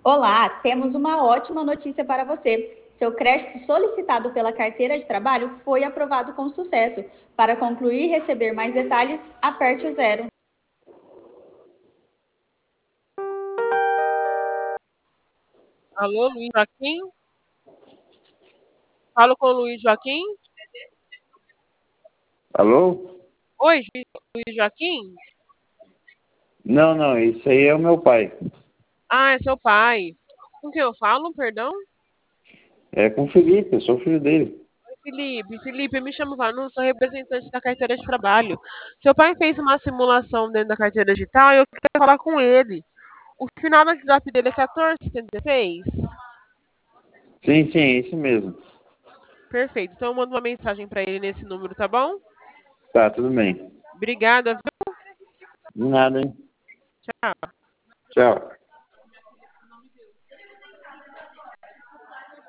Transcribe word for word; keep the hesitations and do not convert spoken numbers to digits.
Olá, temos uma ótima notícia para você. Seu crédito solicitado pela carteira de trabalho foi aprovado com sucesso. Para concluir e receber mais detalhes, aperte o zero. Alô, Luiz Joaquim? Falo com o Luiz Joaquim? Alô? Oi, Ju- Luiz Joaquim? Não, não, isso aí é o meu pai. Ah, é seu pai. Com quem eu falo, perdão? É com o Felipe, eu sou filho dele. Oi, Felipe. Felipe, eu me chamo Vanu, sou representante da carteira de trabalho. Seu pai fez uma simulação dentro da carteira digital e eu queria falar com ele. O final do WhatsApp dele é quatorze setenta e seis? Sim, sim, é isso mesmo. Perfeito. Então eu mando uma mensagem para ele nesse número, tá bom? Tá, tudo bem. Obrigada, viu? De nada, hein? Tchau. Tchau.